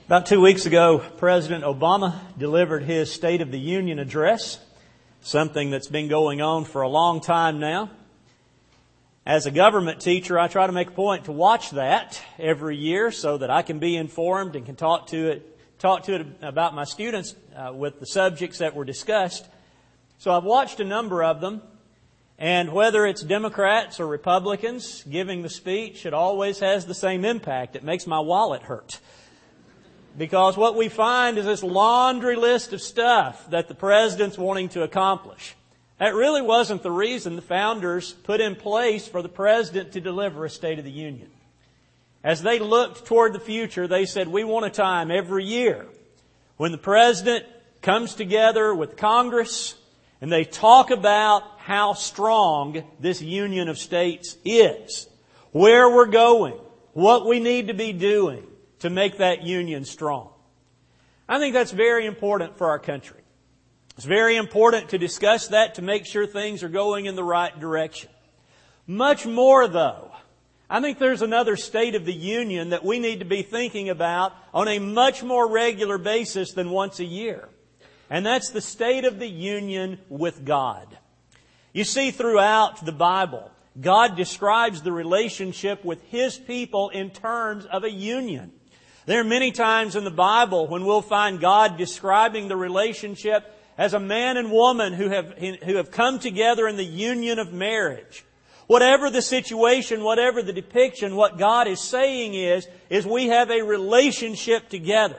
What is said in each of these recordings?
About 2 weeks ago, President Obama delivered his State of the Union address, something that's been going on for a long time now. As a government teacher, I try to make a point to watch that every year so that I can be informed and can talk to it about my students with the subjects that were discussed. So I've watched a number of them, and whether it's Democrats or Republicans giving the speech, it always has the same impact. It makes my wallet hurt. Because what we find is this laundry list of stuff that the president's wanting to accomplish. That really wasn't the reason the founders put in place for the president to deliver a State of the Union. As they looked toward the future, they said, we want a time every year when the president comes together with Congress and they talk about how strong this union of states is, where we're going, what we need to be doing to make that union strong. I think that's very important for our country. It's very important to discuss that to make sure things are going in the right direction. Much more, though, I think there's another State of the Union that we need to be thinking about on a much more regular basis than once a year. And that's the State of the Union with God. You see, throughout the Bible, God describes the relationship with His people in terms of a union. There are many times in the Bible when we'll find God describing the relationship as a man and woman who have come together in the union of marriage. Whatever the situation, whatever the depiction, what God is saying is we have a relationship together.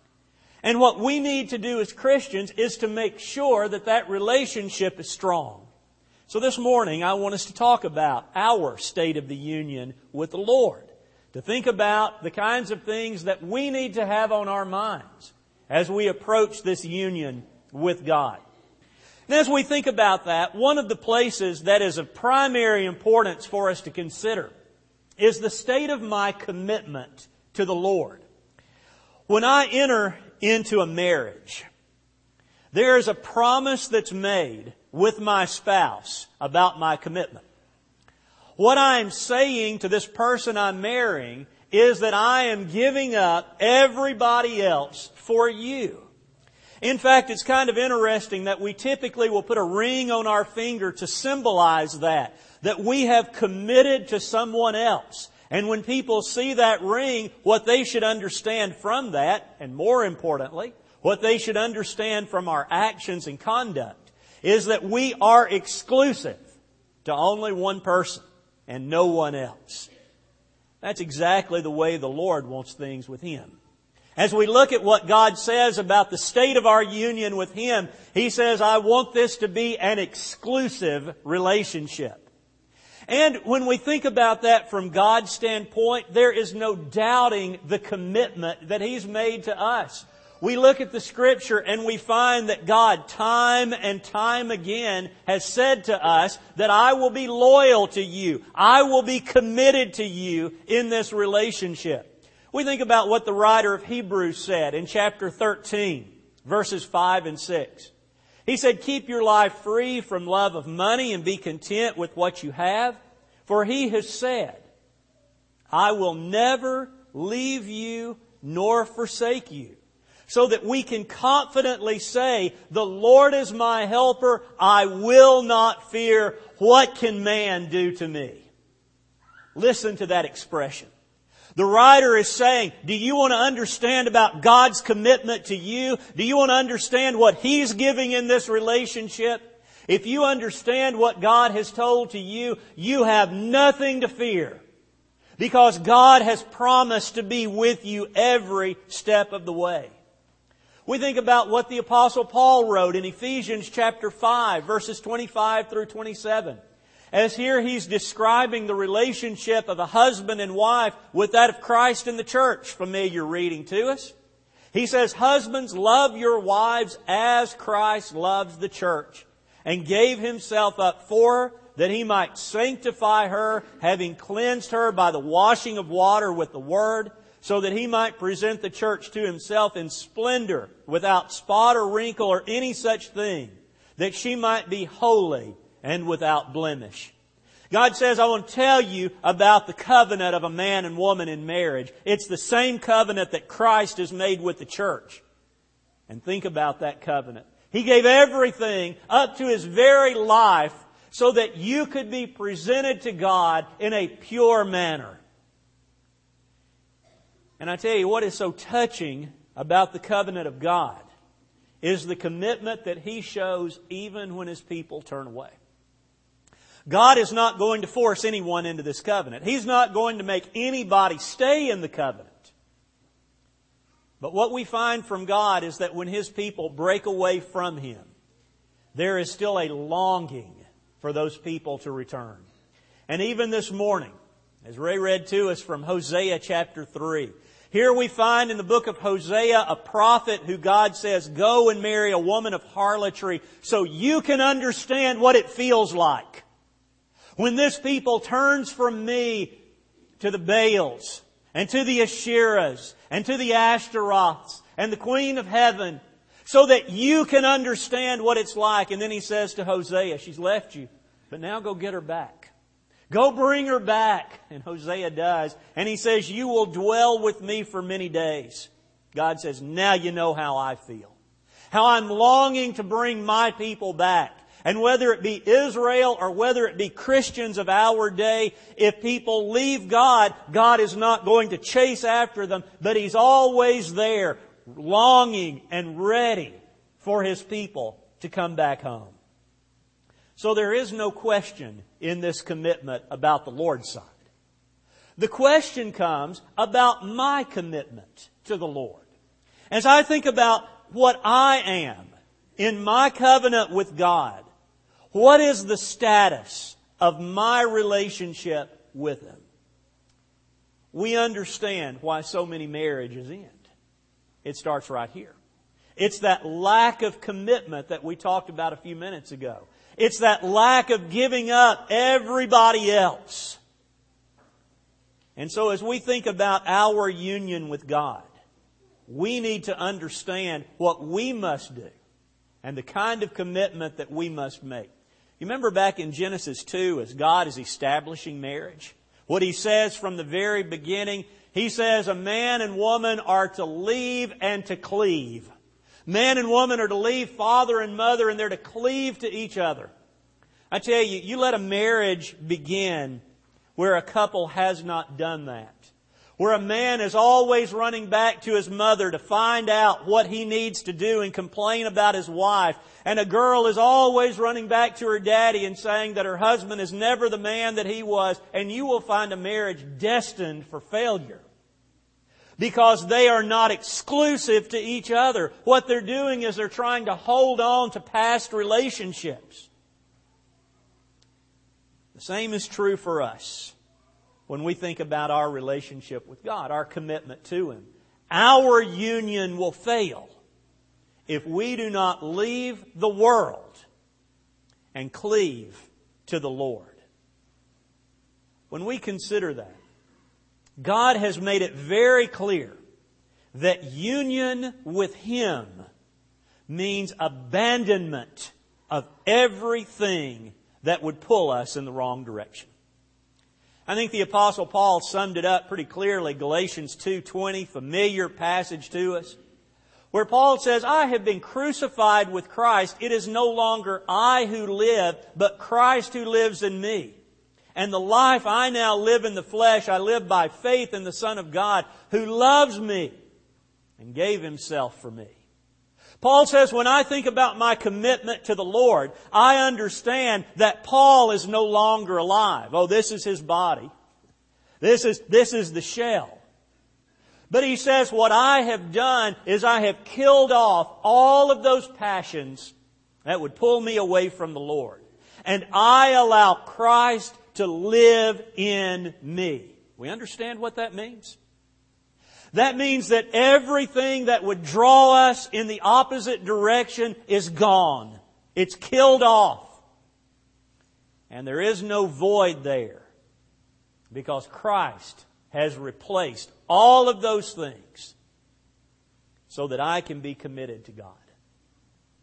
And what we need to do as Christians is to make sure that that relationship is strong. So this morning I want us to talk about our State of the Union with the Lord. To think about the kinds of things that we need to have on our minds as we approach this union with God. And as we think about that, one of the places that is of primary importance for us to consider is the state of my commitment to the Lord. When I enter into a marriage, there is a promise that's made with my spouse about my commitment. What I'm saying to this person I'm marrying is that I am giving up everybody else for you. In fact, it's kind of interesting that we typically will put a ring on our finger to symbolize that we have committed to someone else. And when people see that ring, what they should understand from that, and more importantly, what they should understand from our actions and conduct, is that we are exclusive to only one person and no one else. That's exactly the way the Lord wants things with Him. As we look at what God says about the state of our union with Him, He says, I want this to be an exclusive relationship. And when we think about that from God's standpoint, there is no doubting the commitment that He's made to us. We look at the Scripture and we find that God time and time again has said to us that I will be loyal to you. I will be committed to you in this relationship. We think about what the writer of Hebrews said in chapter 13, verses 5 and 6. He said, keep your life free from love of money and be content with what you have. For He has said, I will never leave you nor forsake you. So that we can confidently say, the Lord is my helper, I will not fear. What can man do to me? Listen to that expression. The writer is saying, do you want to understand about God's commitment to you? Do you want to understand what He's giving in this relationship? If you understand what God has told to you, you have nothing to fear. Because God has promised to be with you every step of the way. We think about what the Apostle Paul wrote in Ephesians chapter 5, verses 25 through 27. As here he's describing the relationship of a husband and wife with that of Christ and the church. Familiar reading to us. He says, husbands, love your wives as Christ loves the church and gave Himself up for her, that He might sanctify her, having cleansed her by the washing of water with the Word, so that He might present the church to Himself in splendor, without spot or wrinkle or any such thing, that she might be holy and without blemish. God says, I want to tell you about the covenant of a man and woman in marriage. It's the same covenant that Christ has made with the church. And think about that covenant. He gave everything up to His very life so that you could be presented to God in a pure manner. And I tell you, what is so touching about the covenant of God is the commitment that He shows even when His people turn away. God is not going to force anyone into this covenant. He's not going to make anybody stay in the covenant. But what we find from God is that when His people break away from Him, there is still a longing for those people to return. And even this morning, as Ray read to us from Hosea chapter 3, here we find in the book of Hosea a prophet who God says, go and marry a woman of harlotry so you can understand what it feels like when this people turns from me to the Baals and to the Asherahs and to the Ashtaroths and the Queen of Heaven, so that you can understand what it's like. And then He says to Hosea, she's left you, but now go get her back. Go bring her back. And Hosea does. And he says, you will dwell with me for many days. God says, now you know how I feel. How I'm longing to bring my people back. And whether it be Israel or whether it be Christians of our day, if people leave God, God is not going to chase after them, but He's always there, longing and ready for His people to come back home. So there is no question in this commitment about the Lord's side. The question comes about my commitment to the Lord. As I think about what I am in my covenant with God, what is the status of my relationship with Him? We understand why so many marriages end. It starts right here. It's that lack of commitment that we talked about a few minutes ago. It's that lack of giving up everybody else. And so as we think about our union with God, we need to understand what we must do and the kind of commitment that we must make. You remember back in Genesis 2, as God is establishing marriage, what He says from the very beginning, He says a man and woman are to leave and to cleave. Man and woman are to leave father and mother, and they're to cleave to each other. I tell you, you let a marriage begin where a couple has not done that. Where a man is always running back to his mother to find out what he needs to do and complain about his wife. And a girl is always running back to her daddy and saying that her husband is never the man that he was. And you will find a marriage destined for failure. Because they are not exclusive to each other. What they're doing is they're trying to hold on to past relationships. The same is true for us when we think about our relationship with God, our commitment to Him. Our union will fail if we do not leave the world and cleave to the Lord. When we consider that, God has made it very clear that union with Him means abandonment of everything that would pull us in the wrong direction. I think the Apostle Paul summed it up pretty clearly. Galatians 2:20, familiar passage to us, where Paul says, I have been crucified with Christ. It is no longer I who live, but Christ who lives in me. And the life I now live in the flesh, I live by faith in the Son of God, who loves me and gave Himself for me. Paul says, when I think about my commitment to the Lord, I understand that Paul is no longer alive. Oh, this is his body. This is the shell. But he says, what I have done is I have killed off all of those passions that would pull me away from the Lord. And I allow Christ to live in me. We understand what that means? That means that everything that would draw us in the opposite direction is gone. It's killed off. And there is no void there, because Christ has replaced all of those things so that I can be committed to God.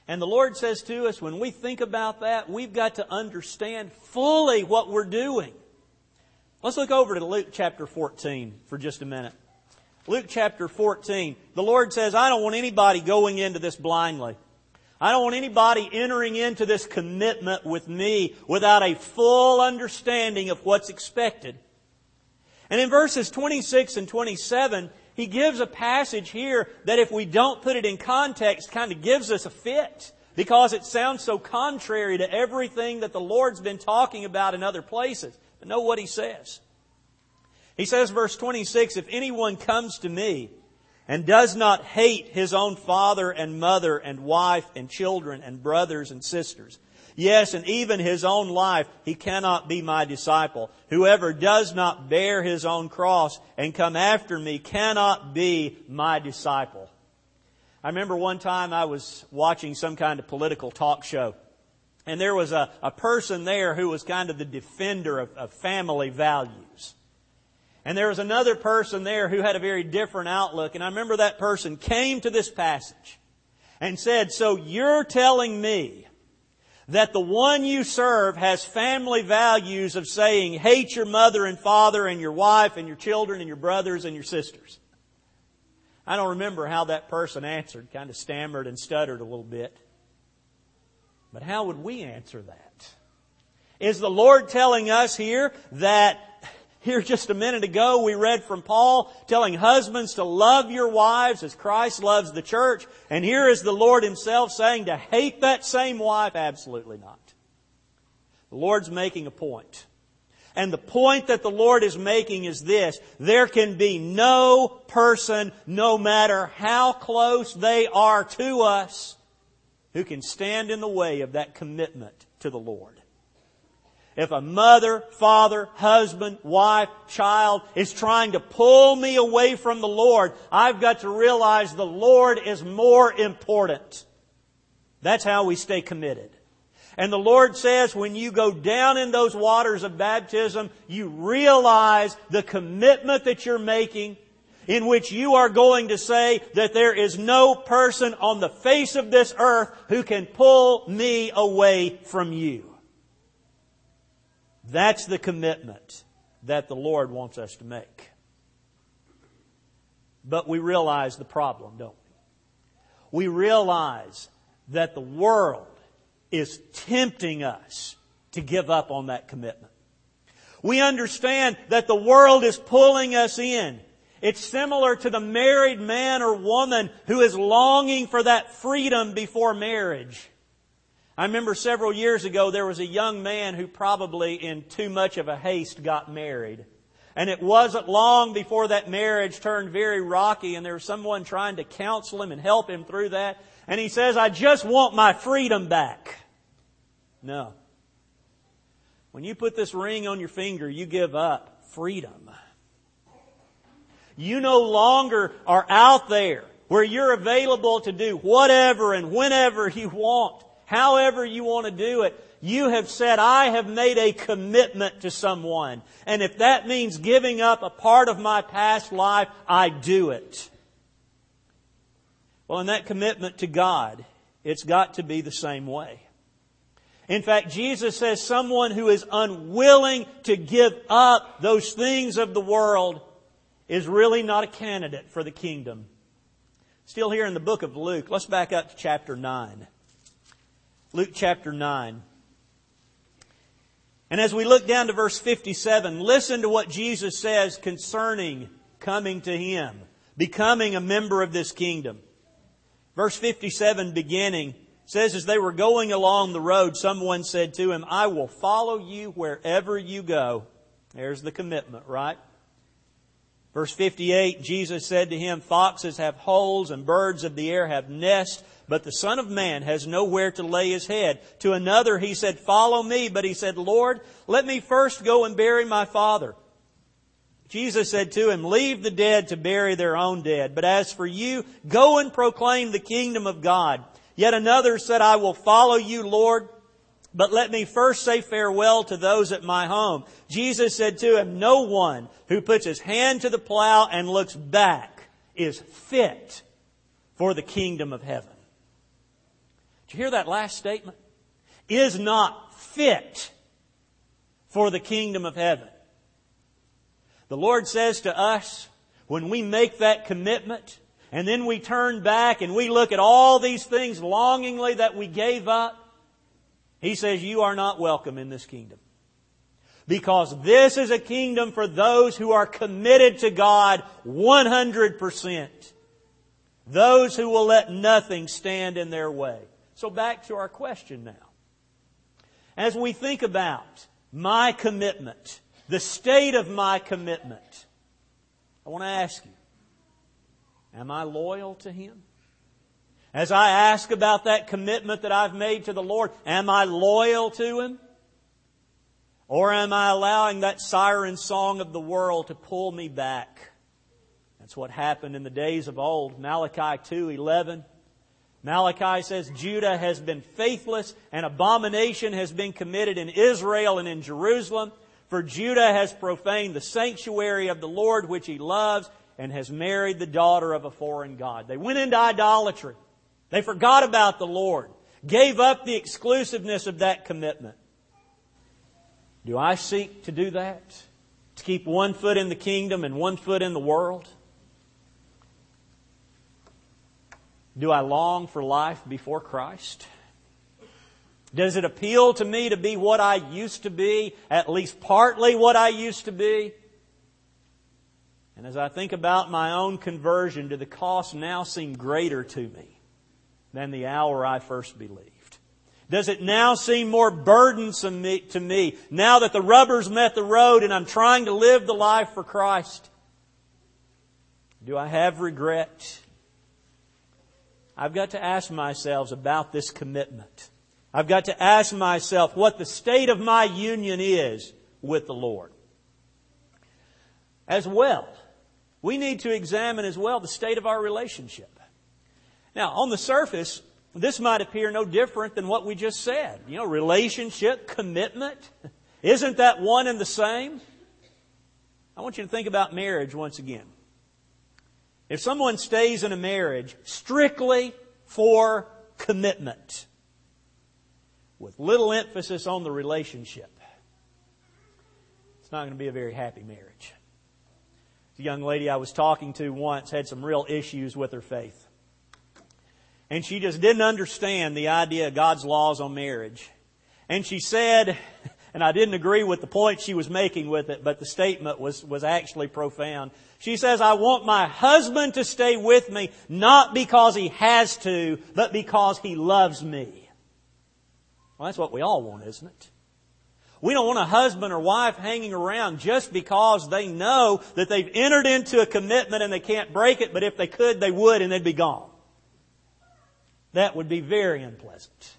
And the Lord says to us, when we think about that, we've got to understand fully what we're doing. Let's look over to Luke chapter 14 for just a minute. Luke chapter 14. The Lord says, I don't want anybody going into this blindly. I don't want anybody entering into this commitment with me without a full understanding of what's expected. And in verses 26 and 27, He gives a passage here that if we don't put it in context, kind of gives us a fit, because it sounds so contrary to everything that the Lord's been talking about in other places. But know what He says. He says, verse 26, if anyone comes to me and does not hate his own father and mother and wife and children and brothers and sisters, yes, and even his own life, he cannot be my disciple. Whoever does not bear his own cross and come after me cannot be my disciple. I remember one time I was watching some kind of political talk show, and there was a person there who was kind of the defender of family values. And there was another person there who had a very different outlook. And I remember that person came to this passage and said, so you're telling me that the one you serve has family values of saying, hate your mother and father and your wife and your children and your brothers and your sisters. I don't remember how that person answered, kind of stammered and stuttered a little bit. But how would we answer that? Is the Lord telling us here that here just a minute ago we read from Paul telling husbands to love your wives as Christ loves the church. And here is the Lord Himself saying to hate that same wife? Absolutely not. The Lord's making a point. And the point that the Lord is making is this: there can be no person, no matter how close they are to us, who can stand in the way of that commitment to the Lord. If a mother, father, husband, wife, child is trying to pull me away from the Lord, I've got to realize the Lord is more important. That's how we stay committed. And the Lord says when you go down in those waters of baptism, you realize the commitment that you're making, in which you are going to say that there is no person on the face of this earth who can pull me away from you. That's the commitment that the Lord wants us to make. But we realize the problem, don't we? We realize that the world is tempting us to give up on that commitment. We understand that the world is pulling us in. It's similar to the married man or woman who is longing for that freedom before marriage. I remember several years ago there was a young man who probably in too much of a haste got married. And it wasn't long before that marriage turned very rocky, and there was someone trying to counsel him and help him through that. And he says, I just want my freedom back. No. When you put this ring on your finger, you give up freedom. You no longer are out there where you're available to do whatever and whenever you want. However you want to do it, you have said, I have made a commitment to someone. And if that means giving up a part of my past life, I do it. Well, in that commitment to God, it's got to be the same way. In fact, Jesus says someone who is unwilling to give up those things of the world is really not a candidate for the kingdom. Still here in the book of Luke, let's back up to chapter 9. Luke chapter 9. And as we look down to verse 57, listen to what Jesus says concerning coming to Him, becoming a member of this kingdom. Verse 57 beginning says, as they were going along the road, someone said to Him, I will follow you wherever you go. There's the commitment, right? Verse 58, Jesus said to him, foxes have holes and birds of the air have nests, but the Son of Man has nowhere to lay His head. To another He said, follow me. But he said, Lord, let me first go and bury my father. Jesus said to him, leave the dead to bury their own dead. But as for you, go and proclaim the kingdom of God. Yet another said, I will follow you, Lord, but let me first say farewell to those at my home. Jesus said to him, no one who puts his hand to the plow and looks back is fit for the kingdom of heaven. Did you hear that last statement? Is not fit for the kingdom of heaven. The Lord says to us, when we make that commitment, and then we turn back and we look at all these things longingly that we gave up, He says, you are not welcome in this kingdom. Because this is a kingdom for those who are committed to God 100%. Those who will let nothing stand in their way. So back to our question now. As we think about my commitment, the state of my commitment, I want to ask you, am I loyal to Him? As I ask about that commitment that I've made to the Lord, am I loyal to Him? Or am I allowing that siren song of the world to pull me back? That's what happened in the days of old. Malachi 2:11. Malachi says, Judah has been faithless, and abomination has been committed in Israel and in Jerusalem. For Judah has profaned the sanctuary of the Lord which He loves, and has married the daughter of a foreign god. They went into idolatry. They forgot about the Lord. Gave up the exclusiveness of that commitment. Do I seek to do that? To keep one foot in the kingdom and one foot in the world? Do I long for life before Christ? Does it appeal to me to be what I used to be, at least partly what I used to be? And as I think about my own conversion, do the costs now seem greater to me than the hour I first believed? Does it now seem more burdensome to me now that the rubber's met the road and I'm trying to live the life for Christ? Do I have regret? I've got to ask myself about this commitment. I've got to ask myself what the state of my union is with the Lord. As well, we need to examine as well the state of our relationship. Now, on the surface, this might appear no different than what we just said. You know, relationship, commitment. Isn't that one and the same? I want you to think about marriage once again. If someone stays in a marriage strictly for commitment, with little emphasis on the relationship, it's not going to be a very happy marriage. The young lady I was talking to once had some real issues with her faith. And she just didn't understand the idea of God's laws on marriage. And she said, and I didn't agree with the point she was making with it, but the statement was actually profound. She says, I want my husband to stay with me, not because he has to, but because he loves me. Well, that's what we all want, isn't it? We don't want a husband or wife hanging around just because they know that they've entered into a commitment and they can't break it, but if they could, they would and they'd be gone. That would be very unpleasant.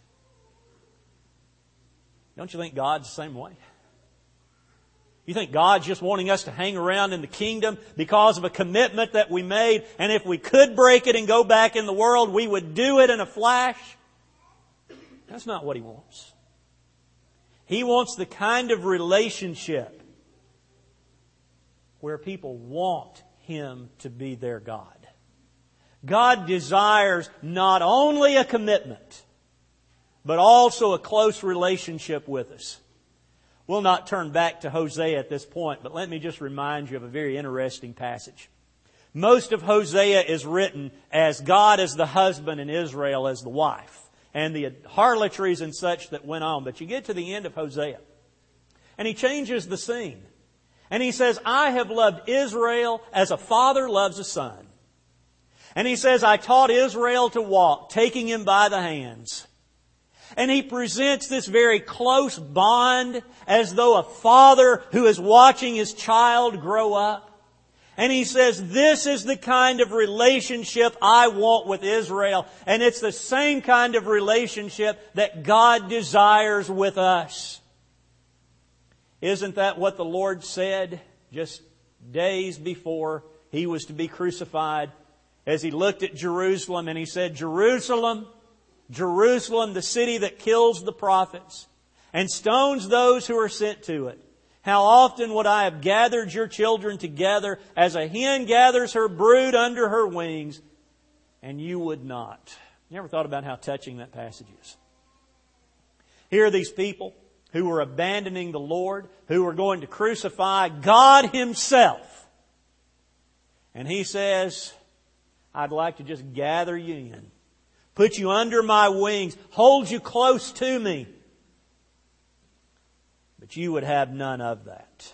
Don't you think God's the same way? You think God's just wanting us to hang around in the kingdom because of a commitment that we made, and if we could break it and go back in the world, we would do it in a flash? That's not what He wants. He wants the kind of relationship where people want Him to be their God. God desires not only a commitment, but also a close relationship with us. We'll not turn back to Hosea at this point, but let me just remind you of a very interesting passage. Most of Hosea is written as God as the husband and Israel as the wife, and the harlotries and such that went on. But you get to the end of Hosea, and he changes the scene. And he says, I have loved Israel as a father loves a son. And he says, I taught Israel to walk, taking him by the hands. And he presents this very close bond as though a father who is watching his child grow up. And he says, this is the kind of relationship I want with Israel. And it's the same kind of relationship that God desires with us. Isn't that what the Lord said just days before He was to be crucified? As He looked at Jerusalem and He said, Jerusalem, Jerusalem, the city that kills the prophets and stones those who are sent to it. How often would I have gathered your children together as a hen gathers her brood under her wings, and you would not. You ever thought about how touching that passage is? Here are these people who were abandoning the Lord, who were going to crucify God Himself. And He says, I'd like to just gather you in, put you under my wings, hold you close to me. But you would have none of that.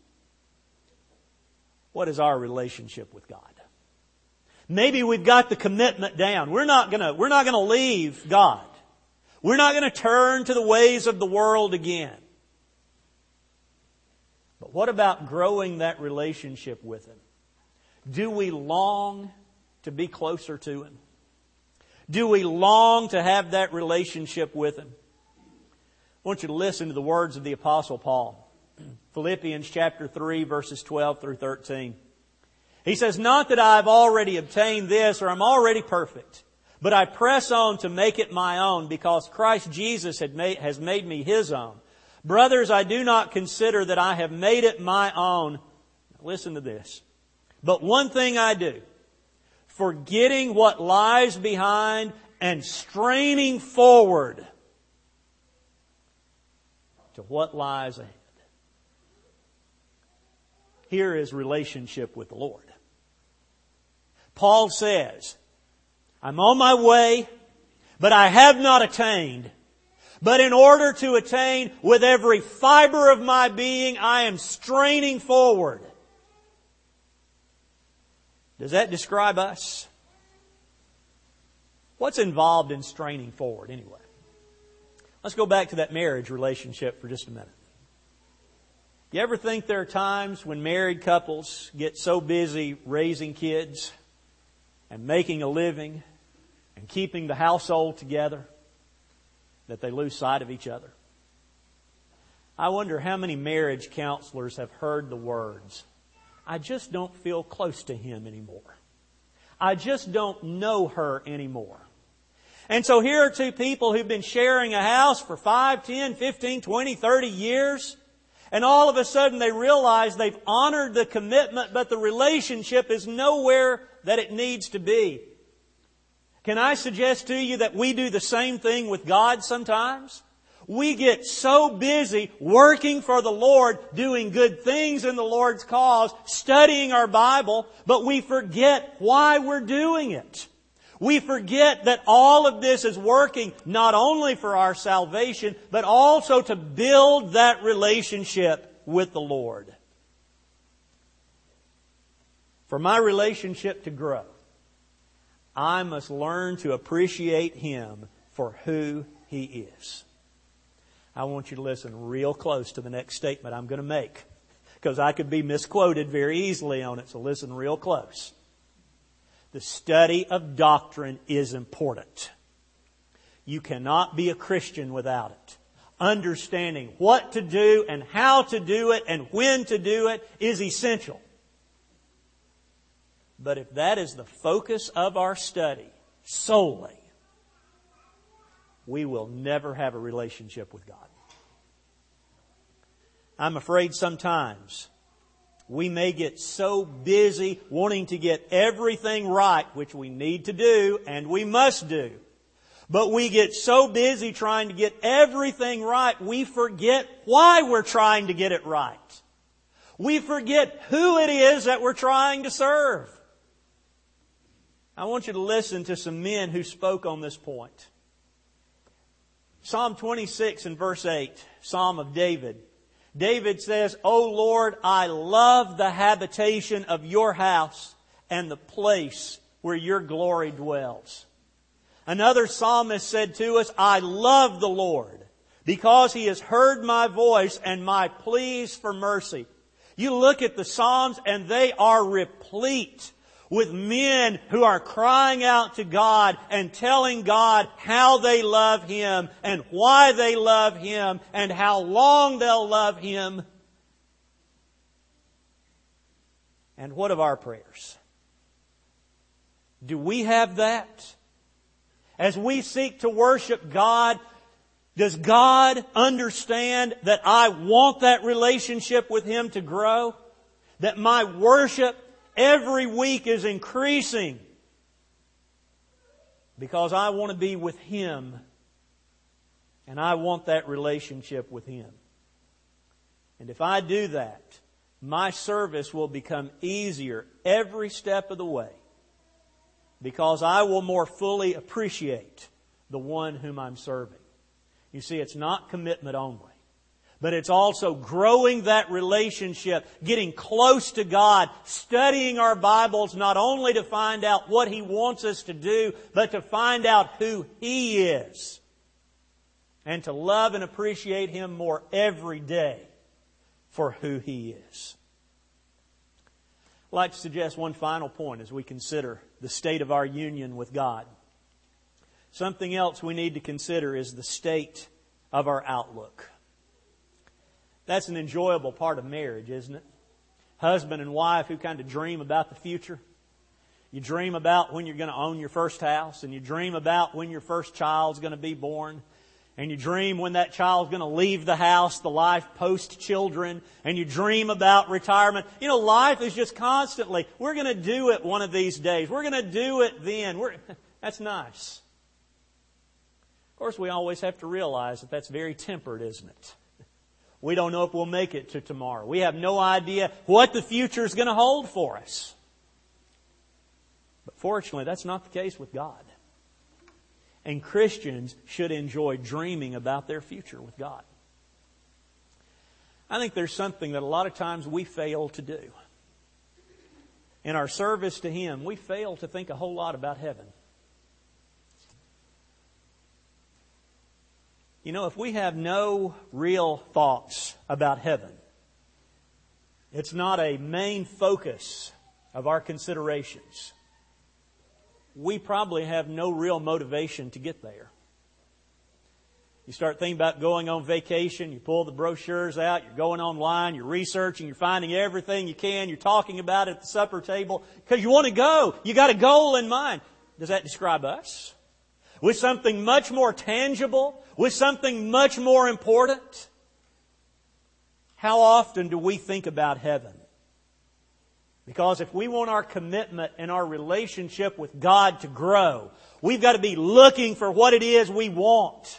What is our relationship with God? Maybe we've got the commitment down. We're not gonna leave God. We're not going to turn to the ways of the world again. But what about growing that relationship with Him? Do we long to be closer to Him? Do we long to have that relationship with Him? I want you to listen to the words of the Apostle Paul. Philippians chapter 3, verses 12 through 13. He says, not that I've already obtained this or I'm already perfect, but I press on to make it my own because Christ Jesus has made me His own. Brothers, I do not consider that I have made it my own. Listen to this. But one thing I do, forgetting what lies behind and straining forward to what lies ahead. Here is relationship with the Lord. Paul says, I'm on my way, but I have not attained. But in order to attain, with every fiber of my being, I am straining forward. Does that describe us? What's involved in straining forward anyway? Let's go back to that marriage relationship for just a minute. You ever think there are times when married couples get so busy raising kids and making a living and keeping the household together that they lose sight of each other? I wonder how many marriage counselors have heard the words, I just don't feel close to him anymore. I just don't know her anymore. And so here are two people who've been sharing a house for 5, 10, 15, 20, 30 years. And all of a sudden they realize they've honored the commitment, but the relationship is nowhere that it needs to be. Can I suggest to you that we do the same thing with God sometimes? We get so busy working for the Lord, doing good things in the Lord's cause, studying our Bible, but we forget why we're doing it. We forget that all of this is working not only for our salvation, but also to build that relationship with the Lord. For my relationship to grow, I must learn to appreciate Him for who He is. I want you to listen real close to the next statement I'm going to make, because I could be misquoted very easily on it, so listen real close. The study of doctrine is important. You cannot be a Christian without it. Understanding what to do and how to do it and when to do it is essential. But if that is the focus of our study solely, we will never have a relationship with God. I'm afraid sometimes we may get so busy wanting to get everything right, which we need to do and we must do. But we get so busy trying to get everything right, we forget why we're trying to get it right. We forget who it is that we're trying to serve. I want you to listen to some men who spoke on this point. Psalm 26 and verse 8, Psalm of David. David says, O Lord, I love the habitation of your house and the place where your glory dwells. Another psalmist said to us, I love the Lord because He has heard my voice and my pleas for mercy. You look at the Psalms and they are replete with men who are crying out to God and telling God how they love Him and why they love Him and how long they'll love Him. And what of our prayers? Do we have that? As we seek to worship God, does God understand that I want that relationship with Him to grow? That my worship every week is increasing? because I want to be with Him, and I want that relationship with Him. And if I do that, my service will become easier every step of the way, because I will more fully appreciate the one whom I'm serving. You see, it's not commitment only, but it's also growing that relationship, getting close to God, studying our Bibles not only to find out what He wants us to do, but to find out who He is, and to love and appreciate Him more every day for who He is. I'd like to suggest one final point as we consider the state of our union with God. Something else we need to consider is the state of our outlook. That's an enjoyable part of marriage, isn't it? Husband and wife who kind of dream about the future. You dream about when you're going to own your first house, and you dream about when your first child's going to be born. And you dream when that child's going to leave the house, the life post-children. And you dream about retirement. You know, life is just constantly, we're going to do it one of these days. We're going to do it then. That's nice. Of course, we always have to realize that that's very tempered, isn't it? We don't know if we'll make it to tomorrow. We have no idea what the future is going to hold for us. But fortunately, that's not the case with God. And Christians should enjoy dreaming about their future with God. I think there's something that a lot of times we fail to do. In our service to Him, we fail to think a whole lot about heaven. You know, if we have no real thoughts about heaven, it's not a main focus of our considerations, we probably have no real motivation to get there. You start thinking about going on vacation, you pull the brochures out, you're going online, you're researching, you're finding everything you can, you're talking about it at the supper table because you want to go. You got a goal in mind. Does that describe us? With something much more tangible, with something much more important? How often do we think about heaven? Because if we want our commitment and our relationship with God to grow, we've got to be looking for what it is we want.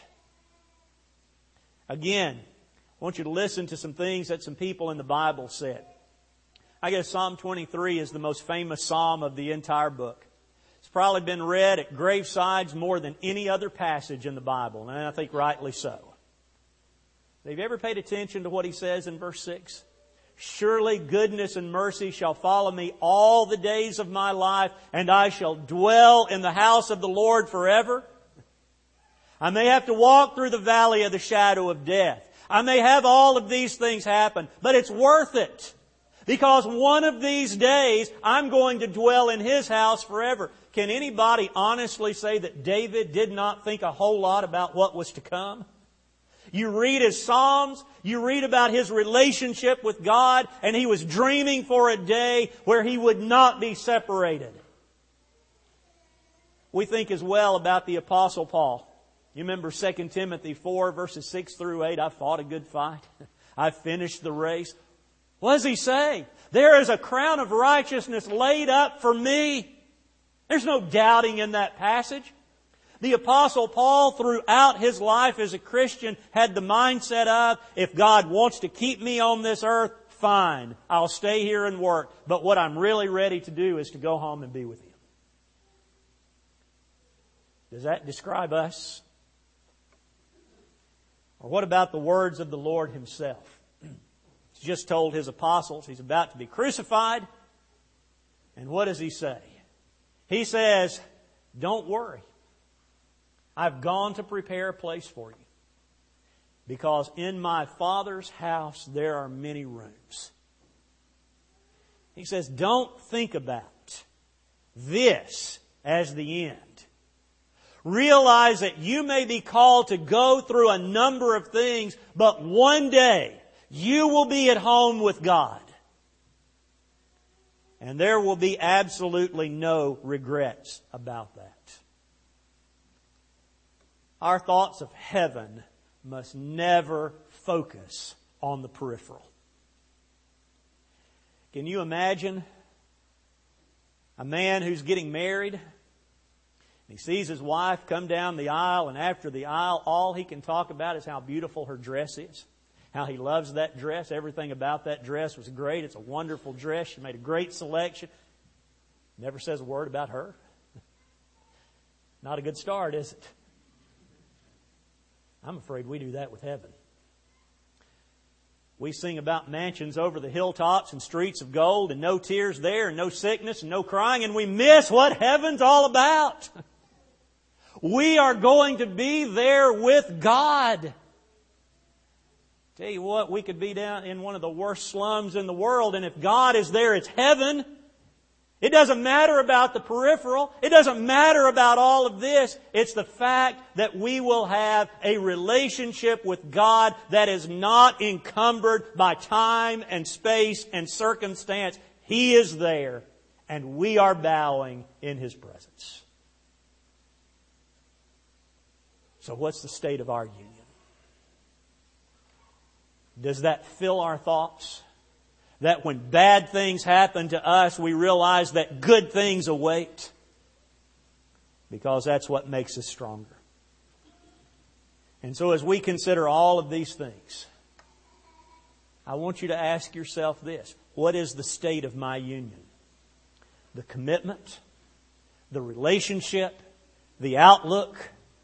Again, I want you to listen to some things that some people in the Bible said. I guess Psalm 23 is the most famous psalm of the entire book. It's probably been read at gravesides more than any other passage in the Bible, and I think rightly so. Have you ever paid attention to what he says in verse 6? Surely goodness and mercy shall follow me all the days of my life, and I shall dwell in the house of the Lord forever. I may have to walk through the valley of the shadow of death. I may have all of these things happen, but it's worth it. Because one of these days, I'm going to dwell in His house forever. Can anybody honestly say that David did not think a whole lot about what was to come? You read his Psalms, you read about his relationship with God, and he was dreaming for a day where he would not be separated. We think as well about the Apostle Paul. You remember 2 Timothy 4, verses 6 through 8, I fought a good fight. I finished the race. What does he say? There is a crown of righteousness laid up for me. There's no doubting in that passage. The Apostle Paul, throughout his life as a Christian, had the mindset of, if God wants to keep me on this earth, fine, I'll stay here and work. But what I'm really ready to do is to go home and be with Him. Does that describe us? Or what about the words of the Lord Himself? He's just told His apostles He's about to be crucified. And what does He say? He says, don't worry. I've gone to prepare a place for you. Because in my Father's house there are many rooms. He says, don't think about this as the end. Realize that you may be called to go through a number of things, but one day you will be at home with God. And there will be absolutely no regrets about that. Our thoughts of heaven must never focus on the peripheral. Can you imagine a man who's getting married He sees his wife come down the aisle, and after the aisle, all he can talk about is how beautiful her dress is. How he loves that dress. Everything about that dress was great. It's a wonderful dress. She made a great selection. Never says a word about her. Not a good start, is it? I'm afraid we do that with heaven. We sing about mansions over the hilltops and streets of gold and no tears there and no sickness and no crying, and we miss what heaven's all about. We are going to be there with God. Tell you what, we could be down in one of the worst slums in the world, and if God is there, it's heaven. It doesn't matter about the peripheral. It doesn't matter about all of this. It's the fact that we will have a relationship with God that is not encumbered by time and space and circumstance. He is there, and we are bowing in His presence. So what's the state of our union? Does that fill our thoughts? That when bad things happen to us, we realize that good things await? Because that's what makes us stronger. And so as we consider all of these things, I want you to ask yourself this. What is the state of my union? The commitment, the relationship, the outlook.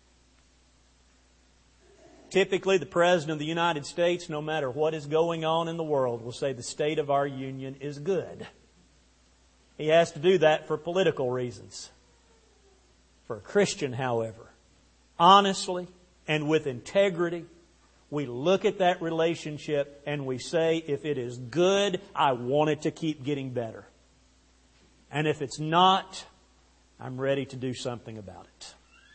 Typically, the President of the United States, no matter what is going on in the world, will say the state of our union is good. He has to do that for political reasons. For a Christian, however, honestly and with integrity, we look at that relationship and we say, if it is good, I want it to keep getting better. And if it's not, I'm ready to do something about it.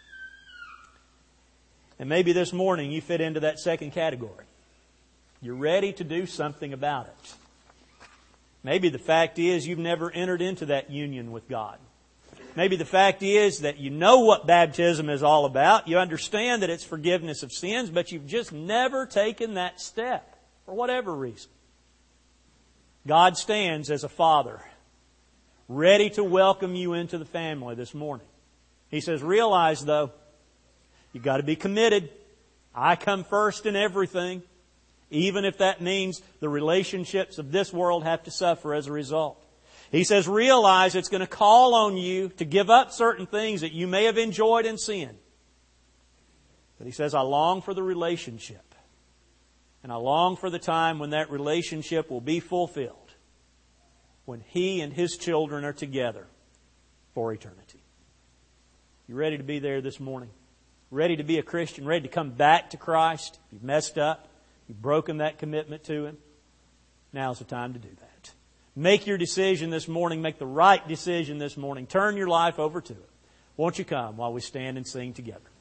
And maybe this morning you fit into that second category. You're ready to do something about it. Maybe the fact is you've never entered into that union with God. Maybe the fact is that you know what baptism is all about. You understand that it's forgiveness of sins, but you've just never taken that step for whatever reason. God stands as a father, ready to welcome you into the family this morning. He says, realize though, you've got to be committed. I come first in everything, even if that means the relationships of this world have to suffer as a result. He says, realize it's going to call on you to give up certain things that you may have enjoyed in sin. But He says, I long for the relationship. And I long for the time when that relationship will be fulfilled. When He and His children are together for eternity. You ready to be there this morning? Ready to be a Christian, ready to come back to Christ. You've messed up. You've broken that commitment to Him. Now's the time to do that. Make your decision this morning. Make the right decision this morning. Turn your life over to it. Won't you come while we stand and sing together?